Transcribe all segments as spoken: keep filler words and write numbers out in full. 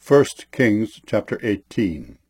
First Kings chapter eighteen.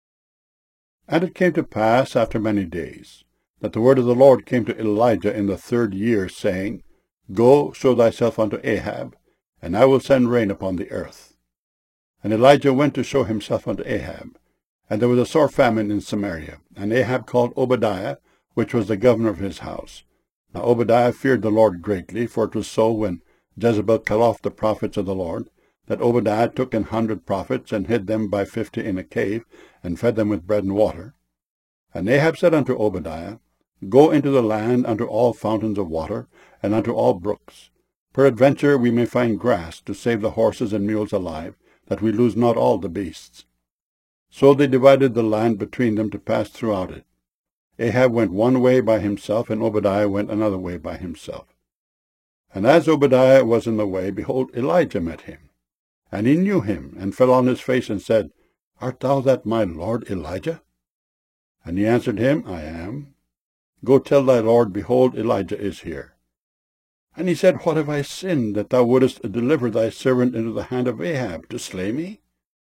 And it came to pass after many days, that the word of the Lord came to Elijah in the third year, saying, Go, show thyself unto Ahab, and I will send rain upon the earth. And Elijah went to show himself unto Ahab. And there was a sore famine in Samaria. And Ahab called Obadiah, which was the governor of his house. Now Obadiah feared the Lord greatly, for it was so, when Jezebel cut off the prophets of the Lord, that Obadiah took an hundred prophets, and hid them by fifty in a cave, and fed them with bread and water. And Ahab said unto Obadiah, Go into the land unto all fountains of water, and unto all brooks. Peradventure we may find grass to save the horses and mules alive, that we lose not all the beasts. So they divided the land between them to pass throughout it. Ahab went one way by himself, and Obadiah went another way by himself. And as Obadiah was in the way, behold, Elijah met him. And he knew him, and fell on his face, and said, Art thou that my lord Elijah? And he answered him, I am. Go tell thy lord, behold, Elijah is here. And he said, What have I sinned, that thou wouldest deliver thy servant into the hand of Ahab, to slay me?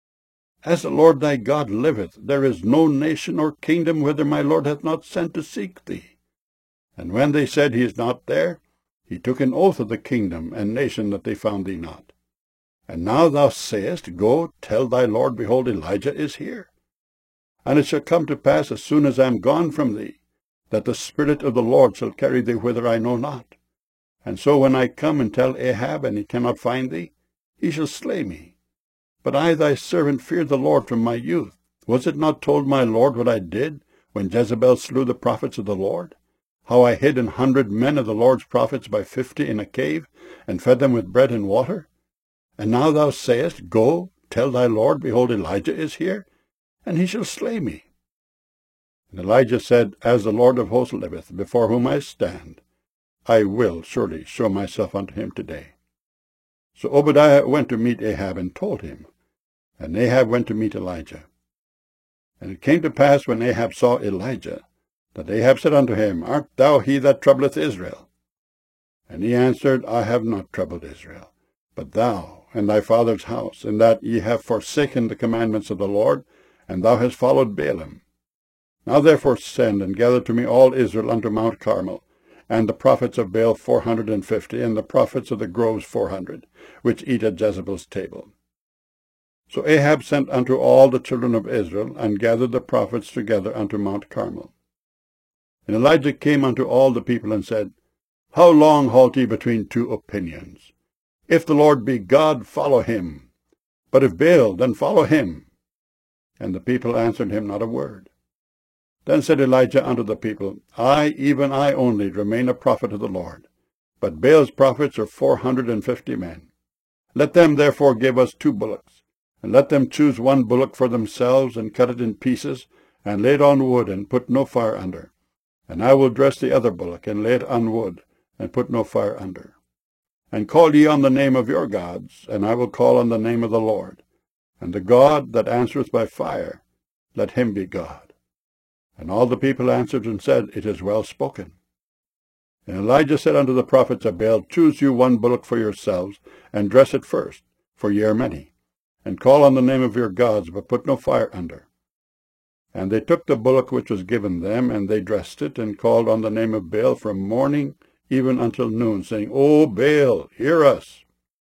As the Lord thy God liveth, there is no nation or kingdom whither my lord hath not sent to seek thee. And when they said, He is not there, he took an oath of the kingdom and nation that they found thee not. And now thou sayest, Go, tell thy lord, behold, Elijah is here. And it shall come to pass, as soon as I am gone from thee, that the Spirit of the Lord shall carry thee whither I know not. And so when I come and tell Ahab, and he cannot find thee, he shall slay me. But I thy servant feared the Lord from my youth. Was it not told my lord what I did, when Jezebel slew the prophets of the Lord? How I hid an hundred men of the Lord's prophets by fifty in a cave, and fed them with bread and water? And now thou sayest, Go, tell thy lord, behold, Elijah is here, and he shall slay me. And Elijah said, As the Lord of hosts liveth, before whom I stand, I will surely show myself unto him today. So Obadiah went to meet Ahab, and told him. And Ahab went to meet Elijah. And it came to pass, when Ahab saw Elijah, that Ahab said unto him, Art thou he that troubleth Israel? And he answered, I have not troubled Israel, but thou and thy father's house, in that ye have forsaken the commandments of the Lord, and thou hast followed Baalim. Now therefore send, and gather to me all Israel unto Mount Carmel, and the prophets of Baal four hundred and fifty, and the prophets of the groves four hundred, which eat at Jezebel's table. So Ahab sent unto all the children of Israel, and gathered the prophets together unto Mount Carmel. And Elijah came unto all the people, and said, How long halt ye between two opinions? If the Lord be God, follow him. But if Baal, then follow him. And the people answered him not a word. Then said Elijah unto the people, I, even I only, remain a prophet of the Lord, but Baal's prophets are four hundred and fifty men. Let them therefore give us two bullocks, and let them choose one bullock for themselves, and cut it in pieces, and lay it on wood, and put no fire under. And I will dress the other bullock, and lay it on wood, and put no fire under. And call ye on the name of your gods, and I will call on the name of the Lord. And the God that answereth by fire, let him be God. And all the people answered and said, It is well spoken. And Elijah said unto the prophets of Baal, Choose you one bullock for yourselves, and dress it first, for ye are many. And call on the name of your gods, but put no fire under. And they took the bullock which was given them, and they dressed it, and called on the name of Baal from morning even until noon, saying, O Baal, hear us.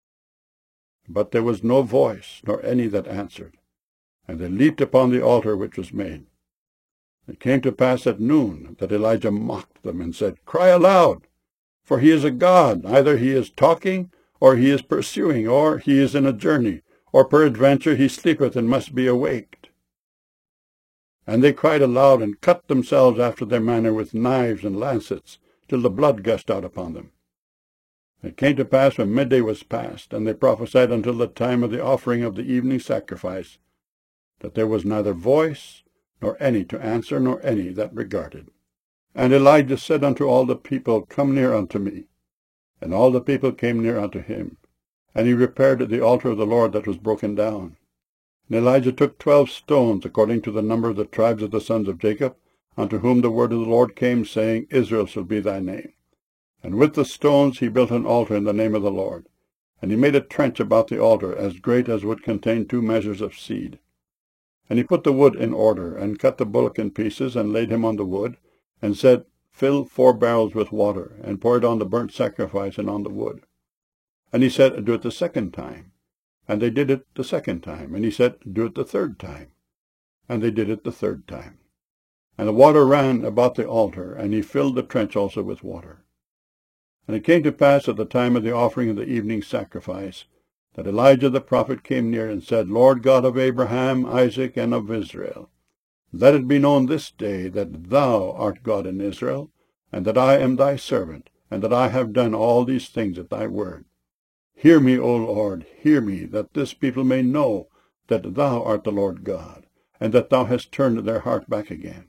But there was no voice, nor any that answered. And they leaped upon the altar which was made. It came to pass at noon that Elijah mocked them, and said, Cry aloud, for he is a god. Either he is talking, or he is pursuing, or he is in a journey, or peradventure he sleepeth and must be awaked. And they cried aloud, and cut themselves after their manner with knives and lancets, till the blood gushed out upon them. It came to pass, when midday was past, and they prophesied until the time of the offering of the evening sacrifice, that there was neither voice, nor any to answer, nor any that regarded. And Elijah said unto all the people, Come near unto me. And all the people came near unto him. And he repaired the altar of the Lord that was broken down. And Elijah took twelve stones, according to the number of the tribes of the sons of Jacob, unto whom the word of the Lord came, saying, Israel shall be thy name. And with the stones he built an altar in the name of the Lord. And he made a trench about the altar as great as would contain two measures of seed. And he put the wood in order, and cut the bullock in pieces, and laid him on the wood, and said, Fill four barrels with water, and pour it on the burnt sacrifice and on the wood. And he said, Do it the second time. And they did it the second time. And he said, Do it the third time. And they did it the third time. And the water ran about the altar, and he filled the trench also with water. And it came to pass at the time of the offering of the evening sacrifice, that Elijah the prophet came near and said, Lord God of Abraham, Isaac, and of Israel, let it be known this day that thou art God in Israel, and that I am thy servant, and that I have done all these things at thy word. Hear me, O Lord, hear me, that this people may know that thou art the Lord God, and that thou hast turned their heart back again.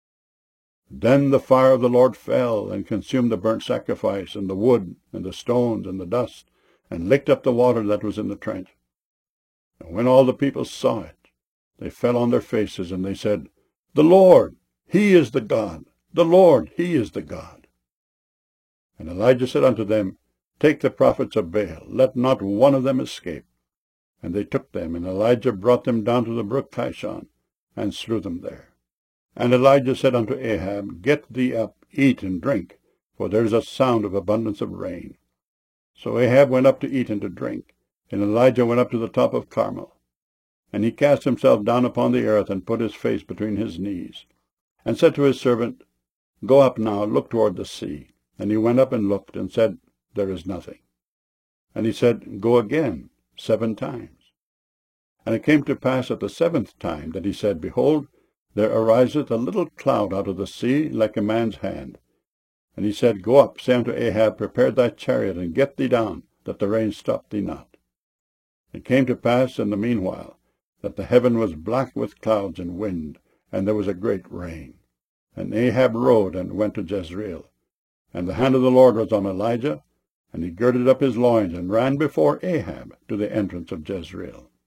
Then the fire of the Lord fell, and consumed the burnt sacrifice, and the wood, and the stones, and the dust, and licked up the water that was in the trench. And when all the people saw it, they fell on their faces, and they said, The Lord, he is the God, the Lord, he is the God. And Elijah said unto them, Take the prophets of Baal, let not one of them escape. And they took them, and Elijah brought them down to the brook Kishon, and slew them there. And Elijah said unto Ahab, Get thee up, eat and drink, for there is a sound of abundance of rain. So Ahab went up to eat and to drink, and Elijah went up to the top of Carmel. And he cast himself down upon the earth, and put his face between his knees, and said to his servant, Go up now, look toward the sea. And he went up and looked, and said, There is nothing. And he said, Go again, seven times. And it came to pass at the seventh time that he said, Behold, there ariseth a little cloud out of the sea, like a man's hand. And he said, Go up, say unto Ahab, Prepare thy chariot, and get thee down, that the rain stop thee not. It came to pass in the meanwhile, that the heaven was black with clouds and wind, and there was a great rain. And Ahab rode and went to Jezreel. And the hand of the Lord was on Elijah, and he girded up his loins, and ran before Ahab to the entrance of Jezreel.